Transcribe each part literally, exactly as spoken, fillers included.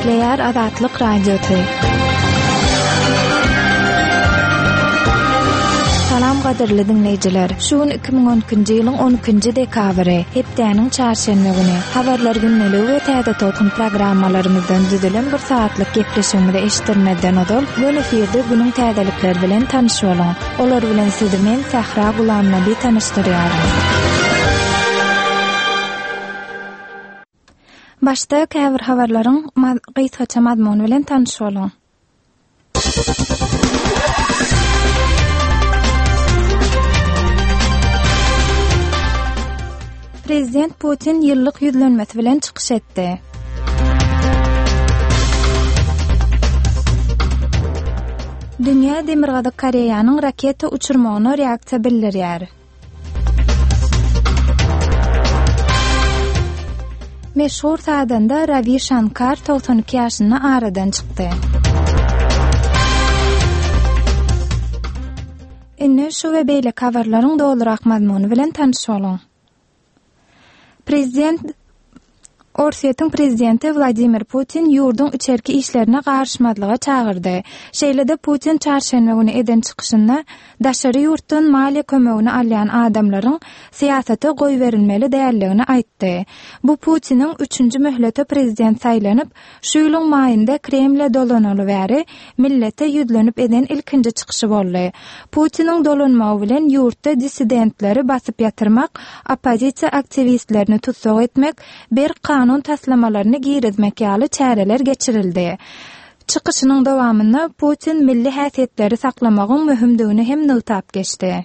Nukleer Azatlyk Radiosu. Salam gaderli dinleyijiler. Şuun iki bin on ikinji ýylyň on ikinji dekabry, hepdeniň çarşenbe güni habarlar günneligi we täze tolkun programmalarymyzdan düzülen bir saatlyk gepleşigini eşitdirmeden odol, bu eferde günüň täzelikleri bilen tanyşyp bolan. Olar bilen sizi men Sahra Gulamnaby tanışdyrýarym. Başda käbir habarlaryň gysgaça mazmuny bilen tanışyp bolan. Prezident Putin yıllık yüzlenmesi bilen çıkış etdi. Dünya Demirgada Koreýanyň raketa uçurmagyna reaksiýa bildirýär. Meşhur sadanda Ravi Shankar doksan iki ýaşyna aradan çykdy. Indi şu we beýle habarlaryň dolurak mazmuny bilen tanışyp bolan. Prezident Orsiýetiň prezidenti Vladimir Putin ýurdun içerki işlerine garşymazlyga çagyrdy. Şeýlede Putin çarşenbe güni eden çykyşynda daşary ýurtdan maliýe kömegini alýan adamlaryň siýasaty goý berilmeli däldigini aýtdy. Bu Putiniň üçünji möhlete prezident saýlanyp, şu ýylyň maýynda Kremle dolanaly bäri millete ýüzlenip eden ilkinji çykyşy boldy. Putiniň dolanmagy bilen ýurtda dissidentleri basyp ýatyrmak, opozisiýa aktivistlerini tutsak etmek, bir kanun taslamalaryny girizmek ýaly çäreler geçirildi. Çykyşynyň dowamynda Putin milli häsiýetleri saklamagyň möhümdigini hem nutap geçdi.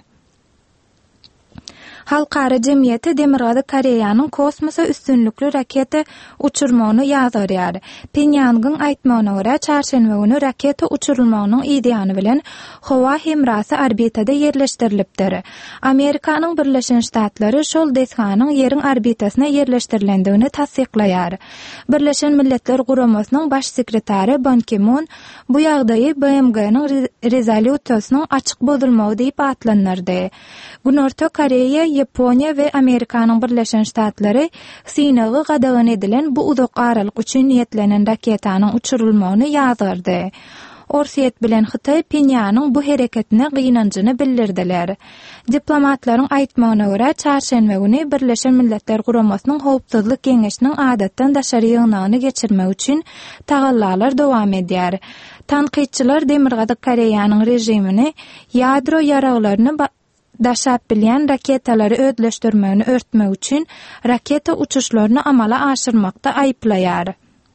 Halkara jemgyýeti Demirgada Koreýanyň kosmosa üstünlükli raketa uçurmagyny ýazgyrýar. Pyongyang'yň aýtmagyna görä çarşenbe güni raketa uçurulmagynyň ideýany bilen Howa hemrasy orbitada ýerleşdirilipdir. Amerikanyň Birleşen Ştatlary şol deshanyň ýeriň orbitasyna ýerleşdirilendigini tasdiklaýar. Birleşen Milletler Guramasynyň baş sekretary Ban Ki-moon bu ýagdaýy B M G'niň rezolýusiýasynyň açyk bozulmagy diýip atlanyrdy. Günorta Koreýa, Yaponiya we Amerikanyň Birleşen Ştatlary Sinagy gadagyn edilen bu uzak aralyk üçin niýetlenen raketanyň uçurulmagyny ýazgyrdy. Orsiýet bilen Hytaý Pyongyanyň bu hereketine gynanjyny bildirdiler. Diplomatlaryň aýtmagyna görä çarşenbe güni Birleşen Milletler Guramasynyň Howpsuzlyk Geňeşiniň adatdan daşary ýygnagyny geçirmek üçin tagallalar dowam edýär. Tanqidçiler Demirgada Koreýanyň rejimini ýadro ýaraglaryny daşap bilýän raketalary ödleşdirmegini örtmek üçin raketa uçuşlaryny amala aşyrmakda aýplaýar.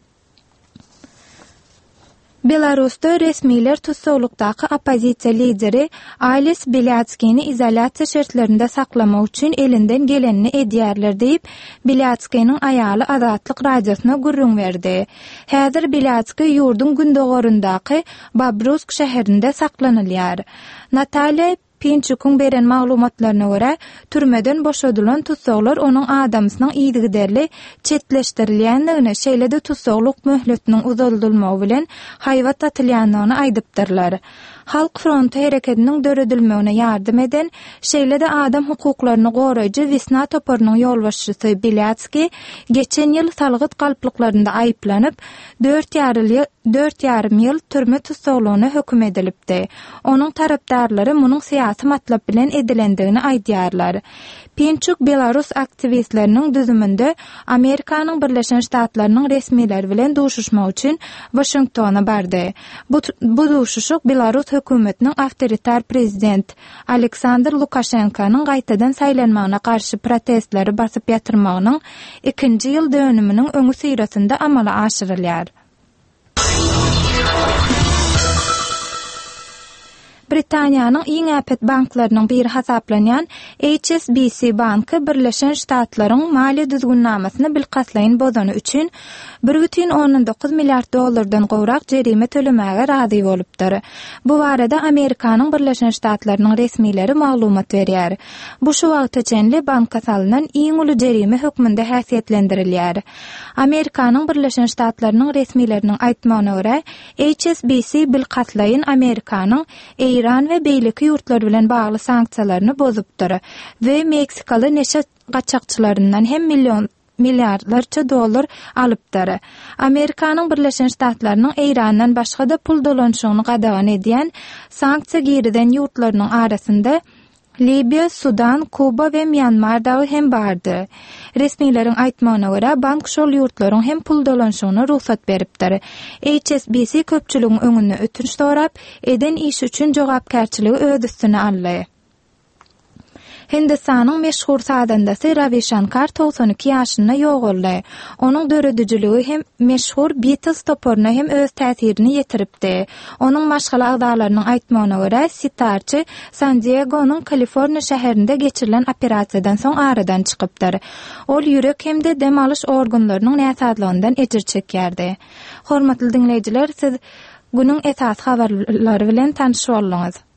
Belarusda resmiler tutsaglykdaky opozisiýa lideri Ales Bialyatskyny izolasiýa şertlerinde saklamak üçin elinden gelenini edýärler diýip Bialyatskynyň aýaly Azatlyk radiosyna gurrun berdi. Häzir Bialyatsky ýurdun gündogorundaky Babrusk şäherinde saklanylýar. Natalya Pinchuk'un beren maglumatlaryna görä, türmeden boşadylan tutsaklar onuň adamsynyň ýygyderli çetleşdirilýändigini, şeýlede tutsaklyk möhletiniň uzaldylmagy bilen haýwat atylýandygyny aýdypdyrlar. Halk frontu hereketiniň döredilmegine ýardym eden, şeýlede adam hukuklaryny goraýjy Wesna toparynyň ýolbaşçysy Bialyatsky geçen ýyl salgyt galpliklarynda aýplanyp dört ýarym ýyl türme tutsaklygyna höküm edilipdi. Onuň tarapdarlary munyň syýasy matlap bilen edilendigini aýdýarlar. Pinchuk Belarus aktivistleriniň düzüminde Amerikanyň Birleşen Ştatlarynyň resmiler bilen duşuşmak üçin Washingtona bardy. Bu, bu duşuşuk Belarus hökümetiniň awtoritar prezident Aleksandr Lukashenkanyň gaýtadan saýlanmagyna karşı protestleri basyp ýatyrmagynyň ikinji ýyl dönüminiň öňü syrasynda amala aşyrylýar. Britaniýanyň iň äpet banklarynyň biri hasaplanýan H S B C banky Birleşen Ştatlaryň maliýe düzgünnamasını bilgaslaýyn bozany üçin bir бүтүн он dokuz milliard dollardan gowrak jerime tölemäge razy bolupdyr. Bu barada Amerikanyň Birleşen Ştatlarynyň resmileri maglumat berýär. Bu şu wagtçenli banka salynan iň uly jerime hökmünde häsiýetlendirilýär. Amerikanyň Birleşen Ştatlarynyň resmileriniň aýtmagyna görä, H S B C bilgaslaýyn Amerikanyň İran we beýleki ýurtlar bilen bagly sanksiýalaryny bozupdyr we Meksikaly neşe gaçakçylaryndan hem milyon milliardlarça dollar alypdyr. Amerikanyň Birleşen Ştatlarynyň Eýrandan başga da pul dolanşygyny gadagan edýän sanksiýa giriden ýurtlarynyň arasynda Libya, Sudan, Kuba we Myanmar dawy hem bardy. Resmiýetiň aýtmagyna görä, bank şol ýurtlaryň hem pul dolanşygyna ruhsat beripdir. H S B C köpçüligiň öňünde ötünç sorap, eden iş üçin jogapkärçiligi öz üstüne aldy. Hindistanyň meşhur sadandasy Ravi Shankar doksan iki ýaşynda ýogaldy. Onuň döredijiligi hem meşhur Beatles toporuna hem öz täsirini ýetiripdi. Onuň maşgala agdalarynyň aýtmagyna görä, sitarçy San Diego'nyň Kaliforniýa şäherinde geçirilen operasiýadan soň aradan çykypdyr. Ol ýürek hem de dem alyş organlarynyň näsadlygyndan ejir çekýärdi. Hormatly dinleýijiler, siz günüň esas habarlary bilen tanışyp oldunuz.